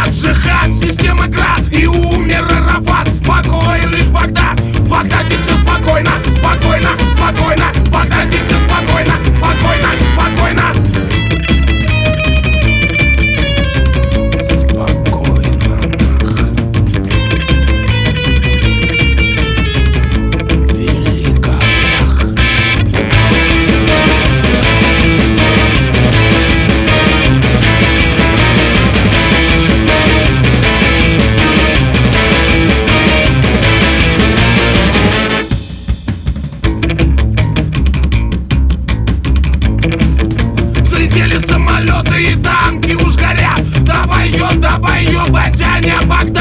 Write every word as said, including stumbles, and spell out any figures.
Джихад, джихад, система град. И умер Арафат. В покое лишь Багдад. В Багдаде все спокойно, спокойно, спокойно. В Багдаде все спокойно, спокойно, спокойно. Самолеты и танки уж горят. Давай ее, давай ее, батяня, Багдад.